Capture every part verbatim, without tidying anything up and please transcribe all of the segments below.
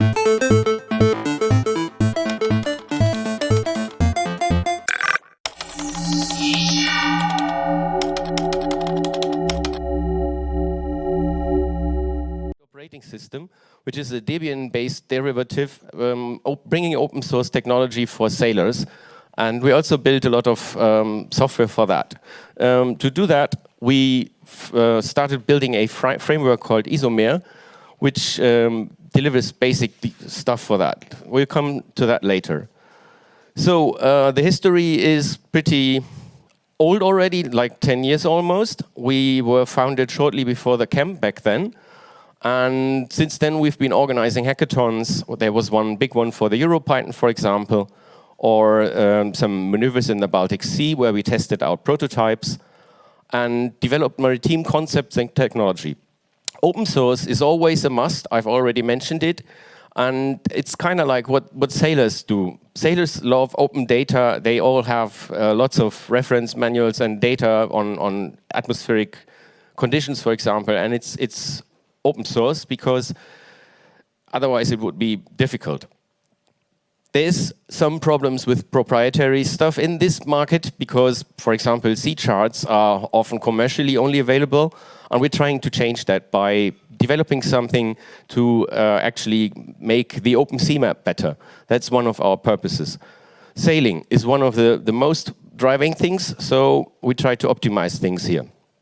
Operating system, which is a Debian-based derivative, um, op bringing open source technology for sailors. And we also built a lot of um, software for that. Um, to do that, we uh, started building a fr framework called Isomer, which um, delivers basic stuff for that. We'll come to that later. So uh, the history is pretty old already, like ten years almost. We were founded shortly before the camp back then. And since then, we've been organizing hackathons. There was one big one for the EuroPython, for example, or um, some maneuvers in the Baltic Sea where we tested out prototypes and developed maritime concepts and technology. Open source is always a must. I've already mentioned it. And it's kind of like what, what sailors do. Sailors love open data. They all have uh, lots of reference manuals and data on, on atmospheric conditions, for example. And it's, it's open source because otherwise it would be difficult. There's some problems with proprietary stuff in this market because, for example, C charts are often commercially only available, and we're trying to change that by developing something to uh, actually make the OpenSeaMap better. That's one of our purposes. Sailing is one of the, the most driving things, so we try to optimize things here.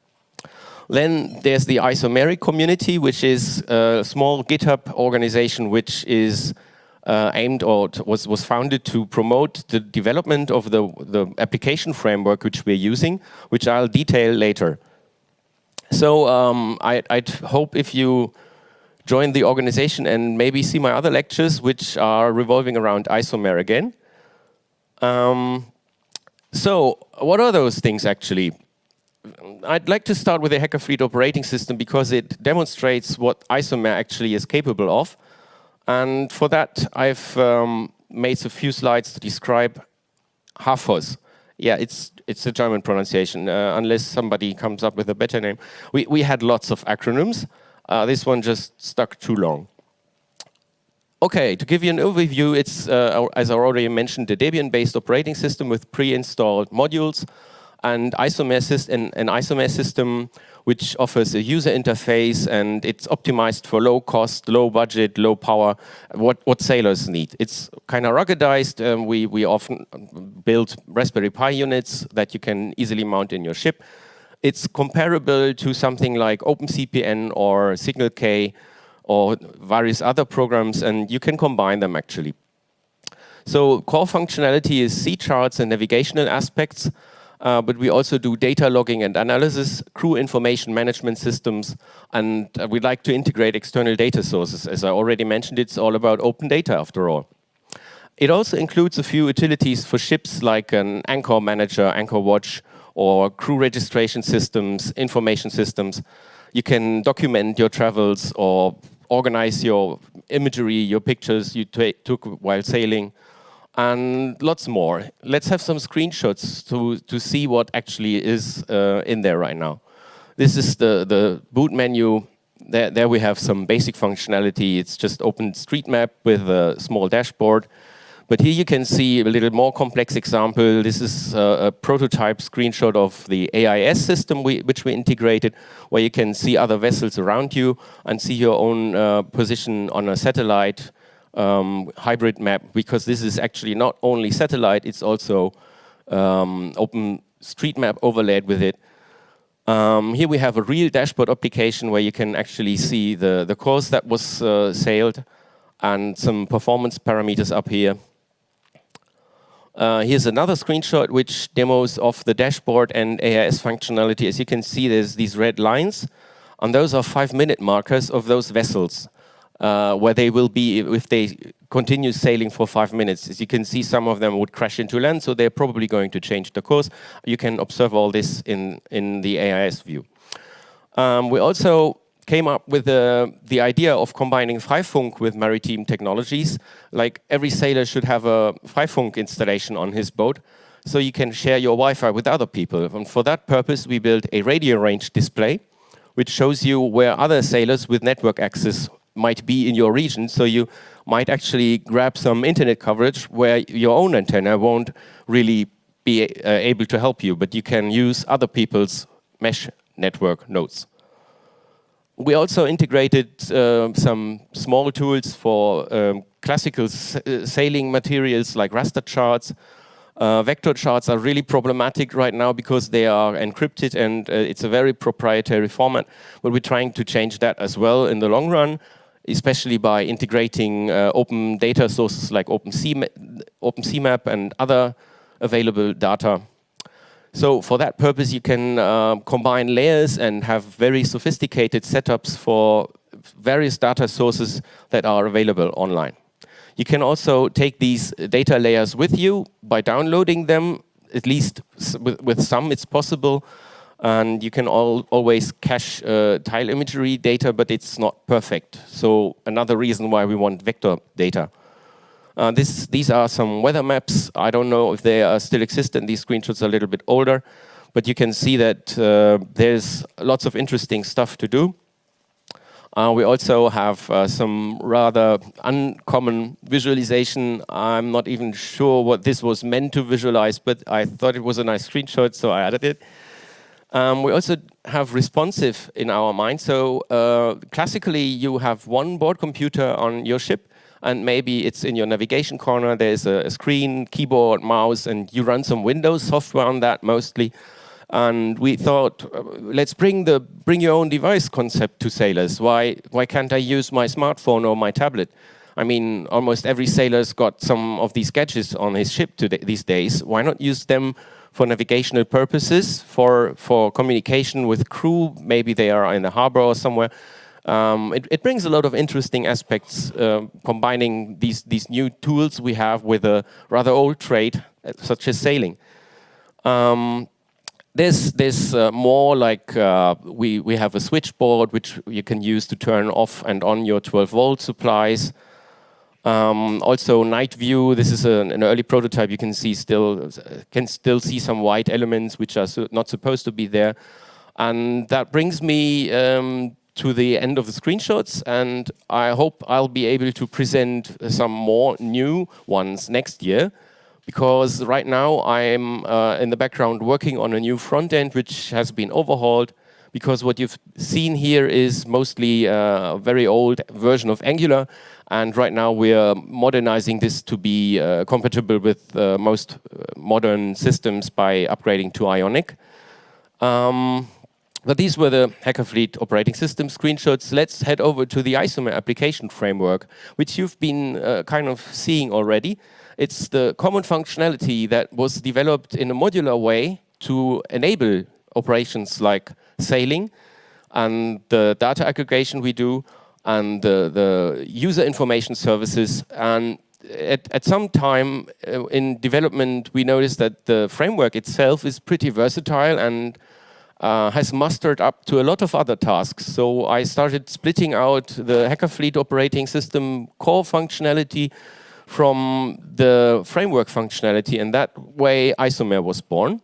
Then there's the Isomeric community, which is a small GitHub organization which is uh, aimed or was, was founded to promote the development of the, the application framework which we're using, which I'll detail later. So um, I, I'd hope if you join the organization and maybe see my other lectures, which are revolving around Isomer again. Um, so what are those things actually? I'd like to start with the Hacker-Fried operating system because it demonstrates what Isomer actually is capable of. And for that, I've um, made a few slides to describe HAFOS. Yeah, it's, it's a German pronunciation, uh, unless somebody comes up with a better name. We, we had lots of acronyms. Uh, this one just stuck too long. Okay, to give you an overview, it's, uh, as I already mentioned, a Debian-based operating system with pre-installed modules. And Isomer an, an Isomer system which offers a user interface, and it's optimized for low cost, low budget, low power, what, what sailors need. It's kind of ruggedized. Um, we, we often build Raspberry Pi units that you can easily mount in your ship. It's comparable to something like OpenCPN or SignalK or various other programs, and you can combine them actually. So core functionality is C charts and navigational aspects. Uh, but we also do data logging and analysis, crew information management systems, and uh, we'd like to integrate external data sources. As I already mentioned, it's all about open data after all. It also includes a few utilities for ships like an anchor manager, anchor watch, or crew registration systems, information systems. You can document your travels or organize your imagery, your pictures you took while sailing, and lots more. Let's have some screenshots to, to see what actually is uh, in there right now. This is the, the boot menu. There, there we have some basic functionality. It's just OpenStreetMap with a small dashboard. But here you can see a little more complex example. This is a, a prototype screenshot of the A I S system we, which we integrated, where you can see other vessels around you and see your own uh, position on a satellite Um, hybrid map, because this is actually not only satellite, it's also um, OpenStreetMap overlaid with it. Um, here we have a real dashboard application where you can actually see the, the course that was uh, sailed and some performance parameters up here. Uh, here's another screenshot which demos of the dashboard and A I S functionality. As you can see, there's these red lines, and those are five-minute markers of those vessels. Uh, where they will be if they continue sailing for five minutes. As you can see, some of them would crash into land, so they're probably going to change the course. You can observe all this in, in the A I S view. Um, we also came up with uh, the idea of combining Freifunk with maritime technologies. Like every sailor should have a Freifunk installation on his boat, so you can share your Wi-Fi with other people. And for that purpose, we built a radio range display, which shows you where other sailors with network access might be in your region. So you might actually grab some internet coverage where your own antenna won't really be uh, able to help you, but you can use other people's mesh network nodes. We also integrated uh, some small tools for um, classical sailing materials like raster charts. Uh, vector charts are really problematic right now because they are encrypted and uh, it's a very proprietary format. But we're trying to change that as well in the long run, especially by integrating uh, open data sources like OpenCMap, OpenCMap and other available data. So for that purpose, you can uh, combine layers and have very sophisticated setups for various data sources that are available online. You can also take these data layers with you by downloading them, at least with, with some it's possible. And you can all, always cache uh, tile imagery data, but it's not perfect. So another reason why we want vector data. Uh, this, these are some weather maps. I don't know if they are still exist, and these screenshots are a little bit older. But you can see that uh, there's lots of interesting stuff to do. Uh, we also have uh, some rather uncommon visualization. I'm not even sure what this was meant to visualize, but I thought it was a nice screenshot, so I added it. Um, we also have responsive in our mind. So uh, classically, you have one board computer on your ship, and maybe it's in your navigation corner. There's a, a screen, keyboard, mouse, and you run some Windows software on that mostly. And we thought, uh, let's bring the bring your own device concept to sailors. Why why can't I use my smartphone or my tablet? I mean, almost every sailor's got some of these gadgets on his ship today, these days. Why not use them for navigational purposes, for for communication with crew? Maybe they are in the harbor or somewhere. Um, it, it brings a lot of interesting aspects, uh, combining these these new tools we have with a rather old trade, uh, such as sailing. Um, There's, there's uh, more like uh, we, we have a switchboard which you can use to turn off and on your twelve volt supplies. Um, also night view, this is a, an early prototype. You can see still, can still see some white elements which are so not supposed to be there. And that brings me um, to the end of the screenshots, and I hope I'll be able to present some more new ones next year. Because right now I'm uh, in the background working on a new front end which has been overhauled. Because what you've seen here is mostly a very old version of Angular, and right now we're modernizing this to be uh, compatible with uh, most modern systems by upgrading to Ionic. Um, but these were the Hackerfleet operating system screenshots. Let's head over to the Isomer application framework, which you've been uh, kind of seeing already. It's the common functionality that was developed in a modular way to enable operations like sailing and the data aggregation we do and the, the user information services. And at, at some time uh, in development, we noticed that the framework itself is pretty versatile and uh, has mustered up to a lot of other tasks. So I started splitting out the Hackerfleet operating system core functionality from the framework functionality, and that way Isomer was born.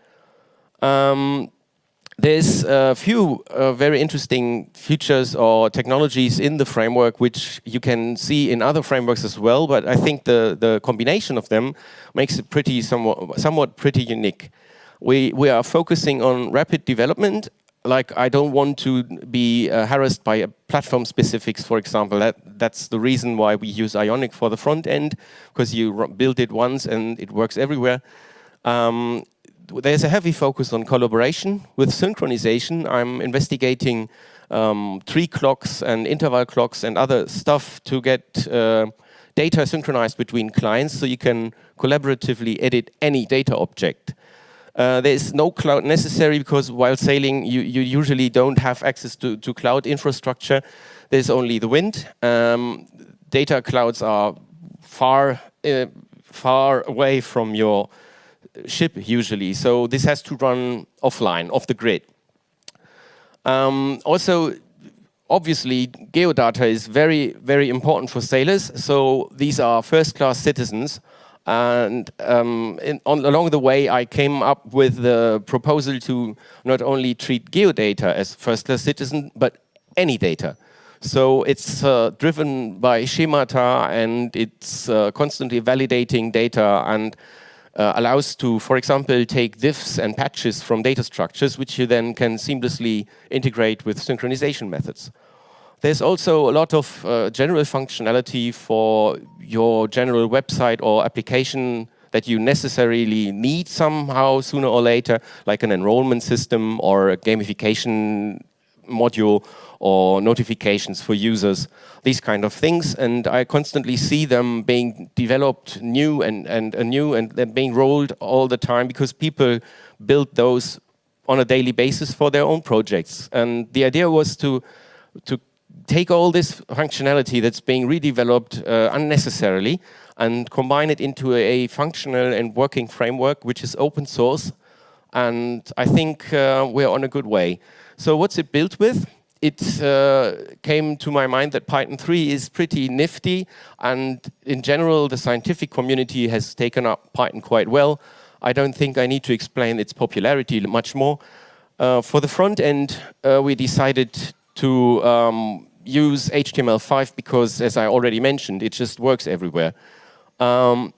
Um, there's a few uh, very interesting features or technologies in the framework which you can see in other frameworks as well, but I think the, the combination of them makes it pretty somewhat, somewhat pretty unique. We, we are focusing on rapid development. Like, I don't want to be uh, harassed by uh, platform specifics, for example. That, that's the reason why we use Ionic for the front end, because you build it once and it works everywhere. Um, there's a heavy focus on collaboration with synchronization. I'm investigating um, tree clocks and interval clocks and other stuff to get uh, data synchronized between clients so you can collaboratively edit any data object. Uh, there is no cloud necessary because while sailing, you, you usually don't have access to, to cloud infrastructure. There's only the wind. Um, data clouds are far, uh, far away from your ship usually. So this has to run offline, off the grid. Um, also, obviously, geodata is very, very important for sailors. So these are first-class citizens. And um, in, on, along the way, I came up with the proposal to not only treat geodata as first-class citizen, but any data. So it's uh, driven by schemata, and it's uh, constantly validating data, and uh, allows to, for example, take diffs and patches from data structures, which you then can seamlessly integrate with synchronization methods. There's also a lot of uh, general functionality for your general website or application that you necessarily need somehow sooner or later, like an enrollment system or a gamification module or notifications for users, these kind of things. And I constantly see them being developed new and, and, and new, and they're being rolled all the time because people build those on a daily basis for their own projects. And the idea was to, to take all this functionality that's being redeveloped uh, unnecessarily and combine it into a functional and working framework, which is open source. And I think uh, we're on a good way. So what's it built with? It uh, came to my mind that Python three is pretty nifty, and in general, the scientific community has taken up Python quite well. I don't think I need to explain its popularity much more. Uh, for the front end, uh, we decided to um, use H T M L five because, as I already mentioned, it just works everywhere. Um,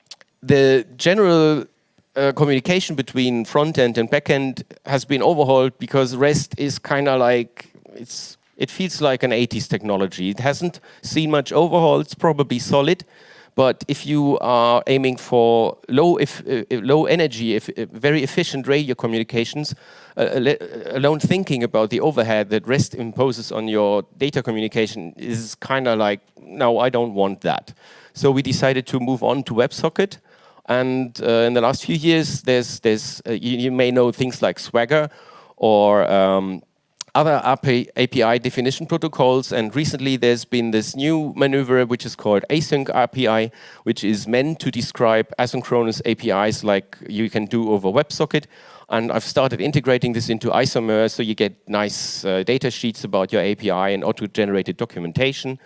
the general uh, communication between front end and back end has been overhauled because REST is kind of like, it's, it feels like an eighties technology. It hasn't seen much overhaul. It's probably solid. But if you are aiming for low, if, uh, low energy, if, uh, very efficient radio communications, uh, alone thinking about the overhead that REST imposes on your data communication is kind of like, no, I don't want that. So we decided to move on to WebSocket. And uh, in the last few years, there's, there's, uh, you, you may know things like Swagger or um, other A P I definition protocols, and recently there's been this new maneuver which is called Async A P I, which is meant to describe asynchronous A P Is like you can do over WebSocket. And I've started integrating this into Isomer, so you get nice uh, data sheets about your A P I and auto-generated documentation.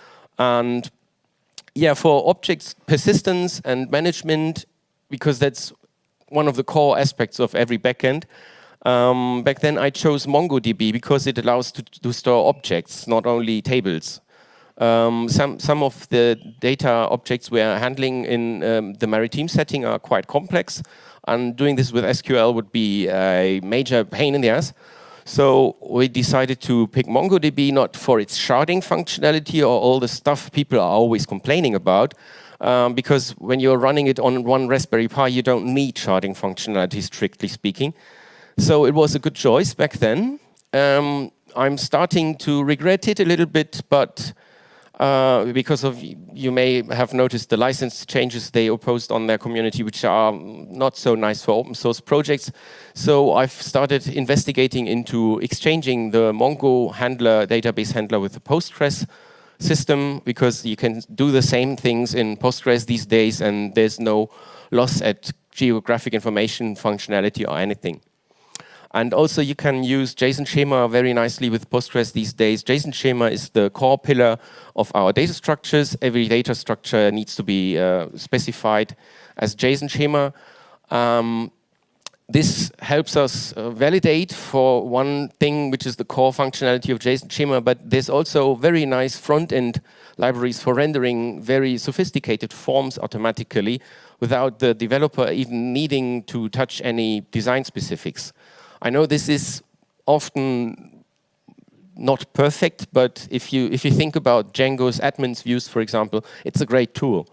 And yeah, for objects persistence and management, because that's one of the core aspects of every backend. Um, back then I chose MongoDB because it allows to, to store objects, not only tables. Um, some, some of the data objects we're handling in um, the maritime setting are quite complex, and doing this with S Q L would be a major pain in the ass. So we decided to pick MongoDB not for its sharding functionality or all the stuff people are always complaining about, um, because when you're running it on one Raspberry Pi, you don't need sharding functionality, strictly speaking. So it was a good choice back then. Um, I'm starting to regret it a little bit, but uh, because of, you may have noticed the license changes they opposed on their community, which are not so nice for open source projects. So I've started investigating into exchanging the Mongo handler, database handler, with the Postgres system, because you can do the same things in Postgres these days, and there's no loss at geographic information functionality or anything. And also you can use JSON schema very nicely with Postgres these days. JSON schema is the core pillar of our data structures. Every data structure needs to be uh, specified as JSON schema. Um, this helps us uh, validate for one thing, which is the core functionality of JSON schema, but there's also very nice front-end libraries for rendering very sophisticated forms automatically without the developer even needing to touch any design specifics. I know this is often not perfect, but if you, if you think about Django's admin's views, for example, it's a great tool.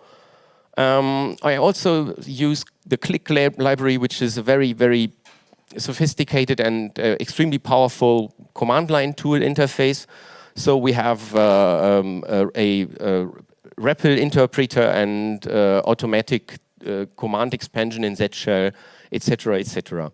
Um, I also use the Click library, which is a very, very sophisticated and uh, extremely powerful command line tool interface. So we have uh, um, a, a, a R E P L interpreter and uh, automatic uh, command expansion in Z shell, et cetera, et cetera.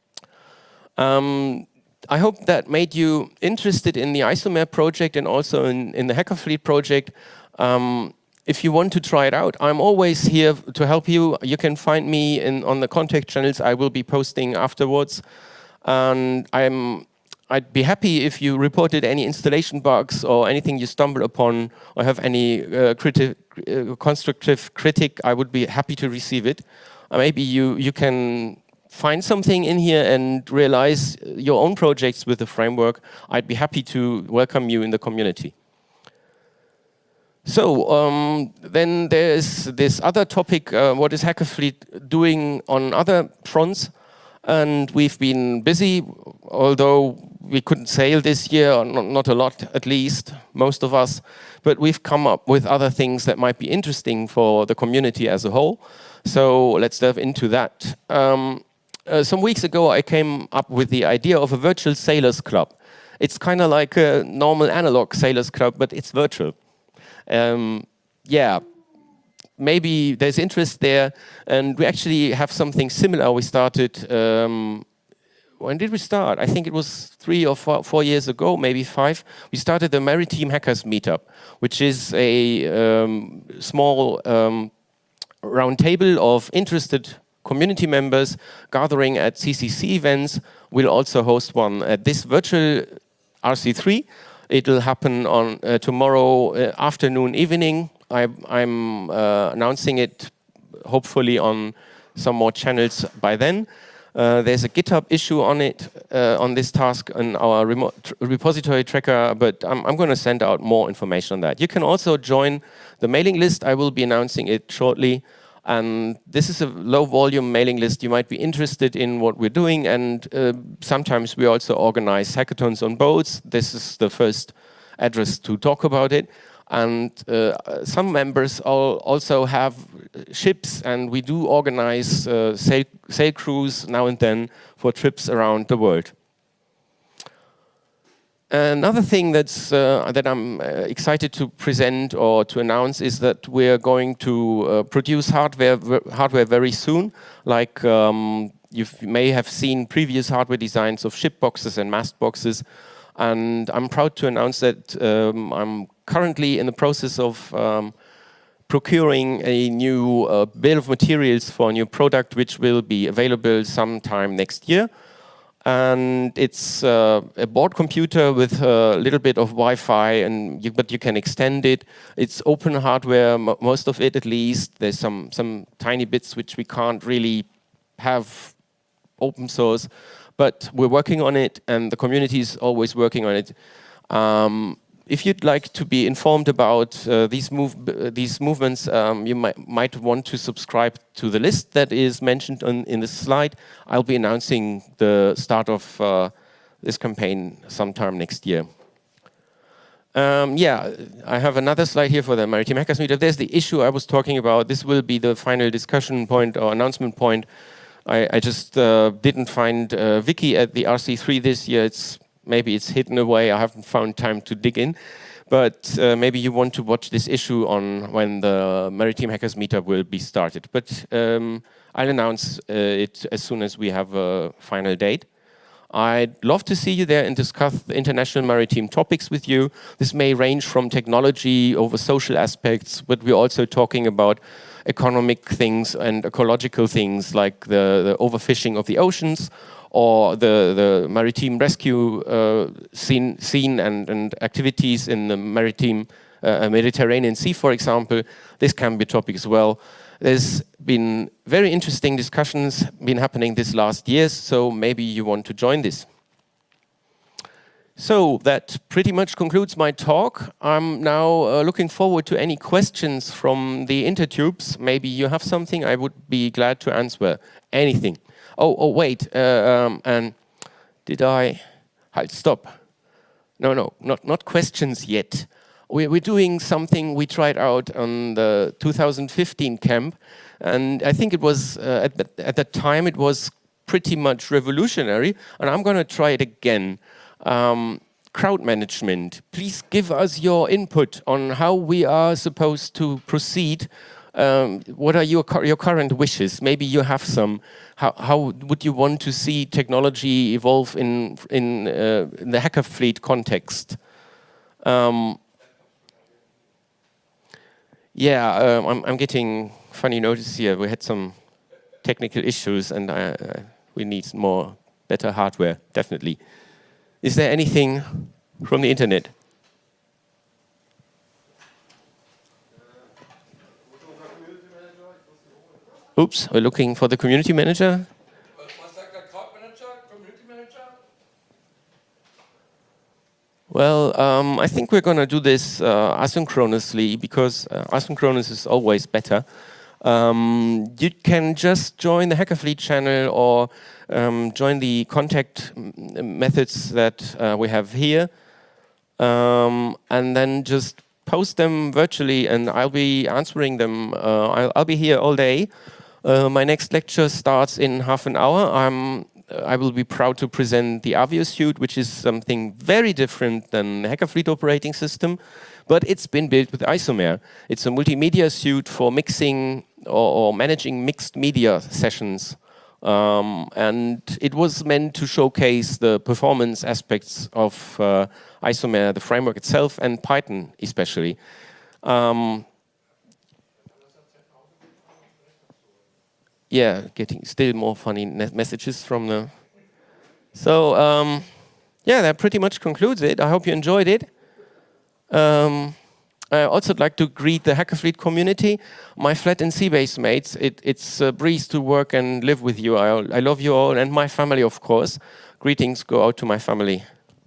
Um, I hope that made you interested in the Isomer project and also in, in the Hackerfleet project. Um, if you want to try it out, I'm always here to help you. You can find me in, on the contact channels I will be posting afterwards. And I'm, I'd be happy if you reported any installation bugs or anything you stumble upon or have any uh, criti uh, constructive critic. I would be happy to receive it. Uh, maybe you, you can find something in here and realize your own projects with the framework. I'd be happy to welcome you in the community. So um, then there's this other topic, uh, what is Hackerfleet doing on other fronts? And we've been busy, although we couldn't sail this year, or not, not a lot at least, most of us, but we've come up with other things that might be interesting for the community as a whole. So let's delve into that. Um, uh, some weeks ago I came up with the idea of a virtual sailors club. It's kind of like a normal analog sailors club, but it's virtual. Um, yeah, maybe there's interest there, and we actually have something similar. We started, um, when did we start? I think it was three or four, four years ago, maybe five. We started the Maritime Hackers Meetup, which is a um, small um, round table of interested community members gathering at C C C events. We'll also host one at this virtual R C three. It'll happen on uh, tomorrow uh, afternoon, evening. I, I'm uh, announcing it hopefully on some more channels by then. Uh, there's a GitHub issue on it, uh, on this task in our remote tr repository tracker, but I'm, I'm going to send out more information on that. You can also join the mailing list. I will be announcing it shortly. And this is a low volume mailing list. You might be interested in what we're doing, and uh, sometimes we also organize hackathons on boats. This is the first address to talk about it. And uh, some members all also have ships, and we do organize uh, sail, sail crews now and then for trips around the world. Another thing that's, uh, that I'm uh, excited to present or to announce is that we're going to uh, produce hardware, hardware very soon. Like um, you may have seen previous hardware designs of ship boxes and mast boxes. And I'm proud to announce that um, I'm currently in the process of um, procuring a new uh, bill of materials for a new product, which will be available sometime next year. And it's uh, a board computer with a little bit of Wi-Fi, and you, but you can extend it. It's open hardware, m most of it at least. There's some, some tiny bits which we can't really have open source, but we're working on it, and the community is always working on it. Um, If you'd like to be informed about uh, these, move, uh, these movements, um, you might, might want to subscribe to the list that is mentioned on, in this slide. I'll be announcing the start of uh, this campaign sometime next year. Um, yeah, I have another slide here for the Maritime Hackers Meetup. There's the issue I was talking about. This will be the final discussion point or announcement point. I, I just uh, didn't find uh, Vicky at the R C three this year. It's Maybe it's hidden away. I haven't found time to dig in. But uh, maybe you want to watch this issue on when the Maritime Hackers Meetup will be started. But um, I'll announce uh, it as soon as we have a final date. I'd love to see you there and discuss international maritime topics with you. This may range from technology over social aspects, but we're also talking about economic things and ecological things like the, the overfishing of the oceans, or the, the maritime rescue uh, scene, scene and, and activities in the maritime uh, Mediterranean Sea, for example. This can be a topic as well. There's been very interesting discussions been happening this last years, so maybe you want to join this. So that pretty much concludes my talk. I'm now uh, looking forward to any questions from the intertubes. Maybe you have something, I would be glad to answer anything. Oh, oh, wait, uh, um, and did I, halt, stop. No, no, not, not questions yet. We're, we're doing something we tried out on the two thousand fifteen camp, and I think it was, uh, at, the, at that time, it was pretty much revolutionary, and I'm gonna try it again. Um, crowd management. Please give us your input on how we are supposed to proceed. Um, what are your, your current wishes? Maybe you have some. How, how would you want to see technology evolve in, in, uh, in the Hackerfleet context? Um, yeah, um, I'm, I'm getting funny notice here. We had some technical issues, and I, uh, we need more, better hardware, definitely. Is there anything from the internet? Oops, we're looking for the community manager. Well, um, I think we're going to do this uh, asynchronously because uh, asynchronous is always better. Um, you can just join the Hackerfleet channel or um, join the contact methods that uh, we have here, um, and then just post them virtually, and I'll be answering them. Uh, I'll, I'll be here all day. Uh, my next lecture starts in half an hour. I'm I will be proud to present the Avio suite, which is something very different than the Hackerfleet operating system, but it's been built with Isomer. It's a multimedia suite for mixing or, or managing mixed media sessions. Um, and it was meant to showcase the performance aspects of uh, Isomer, the framework itself, and Python especially. Um, Yeah, getting still more funny messages from the... So, um, yeah, that pretty much concludes it. I hope you enjoyed it. Um, I also like to greet the Hackerfleet community. My Flat and Seabase mates, it, it's a breeze to work and live with you. I, I love you all, and my family, of course. Greetings go out to my family.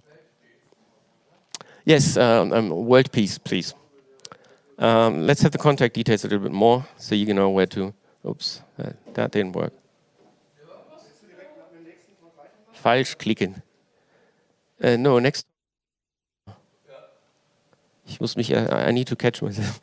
Yes, um, um, world peace, please. Um, let's have the contact details a little bit more, so you know where to... Oops, that, that didn't work. Falsch klicken. Uh, no, next. Ich muss mich, uh, I need to catch myself.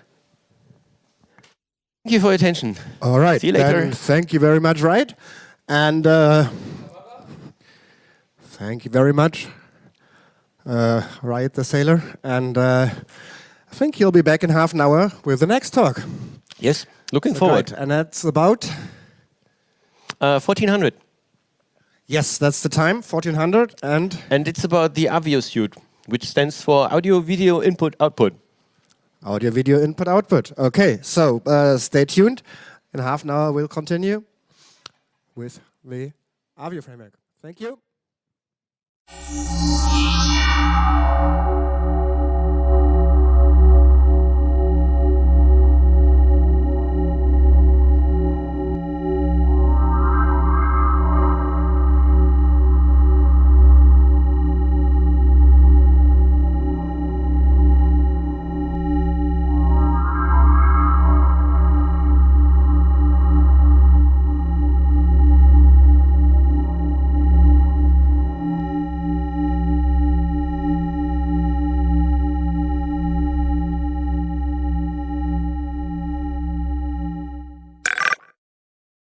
Thank you for your attention. All right. See you later. Thank you very much, right? And uh, thank you very much, uh, Riot the Sailor. And uh, I think you'll be back in half an hour with the next talk. Yes. Looking So forward. great. And that's about? Uh, fourteen hundred. Yes, that's the time, fourteen hundred. And? And it's about the Avio suite, which stands for Audio Video Input Output. Audio Video Input Output. Okay, so uh, stay tuned. In half an hour, we'll continue with the Avio framework. Thank you.